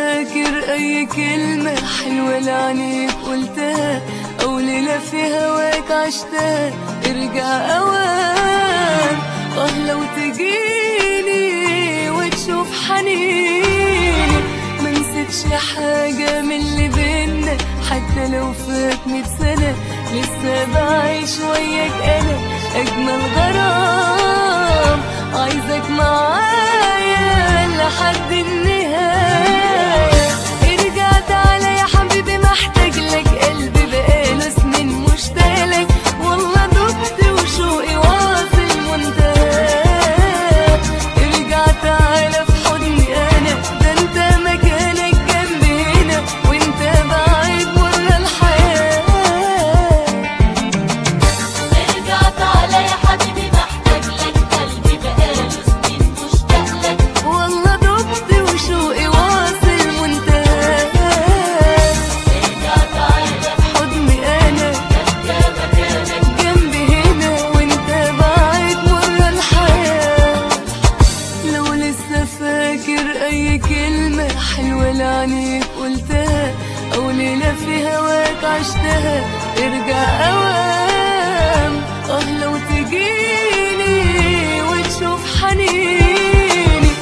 فاكر اي كلمة حلوة لعنيك قلتها او ليلة في هواك عشتها؟ ارجع اوام لو تجيني وتشوف حنيني، منسيتش حاجة من اللي بينا حتى لو فات 100 سنة، لسه بعيش وياك انا اجمل غرام، عايزك معايا لحد النهاية. ارجع تعالى يا حبيبي محتاج لك، قلبي بقاله سنين مشتاقلك، والله دقت وشوقي واصل منتهى. ارجع تعالى في حضني انا، ده انت مكانك جنبي هنا وانت بعيد بره الحياة. ارجع تعالى يا حبيبي محتاج لك، قلبي بقاله سنين مشتاق لك، والله دقت وشوقي واصل منتهى. ارجع تعالى في حضني انا، ده انت مكانك جنبي هنا وانت بعيد بره الحياة. لو لسه فاكر اي كلمة حلوة لعنيك قلتها او ليلة في هواك عشتها، ارجع اوام لو تجيني وتشوف حنيني.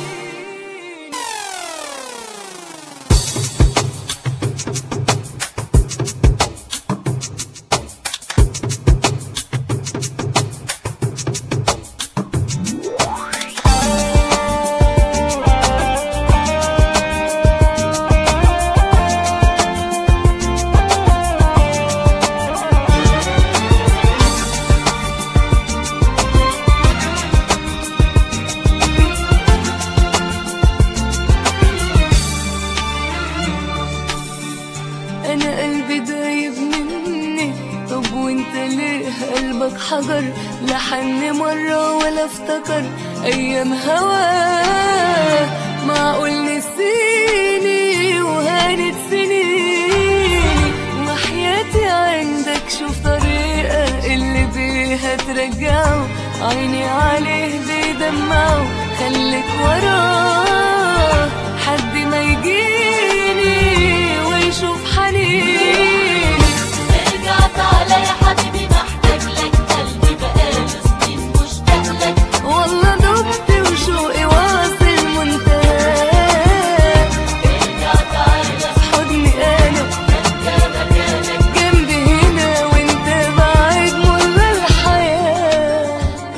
انا قلبي دايب مني، طب وانت ليه قلبك حجر؟ لا حن مرة ولا افتكر ايام هواه، معقول نسيني وهانت سنيني؟ وحياتي عندك شوف طريقة اللي بيها ترجعه، عيني عليه بيدمعه، خليك وراه حد ما يجيني ويشوف حنيني. ارجع تعالى يا حبيبي محتاج لك، قلبي بقاله سنين مشتاق لك، والله دقت وشوقي واصل منتهى. ارجع تعالى في حضني انا، ده انت مكانك جنبي هنا وانت بعيد مر الحياة.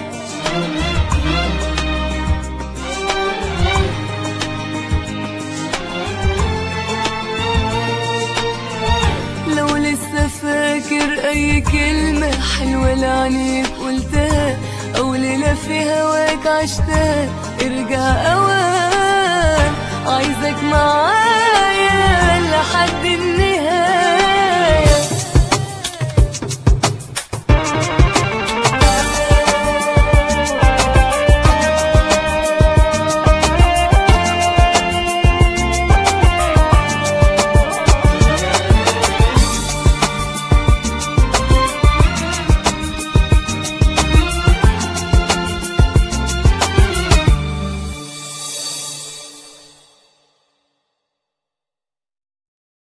لو لسه فاكر اي كلمة حلوة لعنيك قلتها او ليلة في هواك عشتها، ارجع اوام عايزك معايا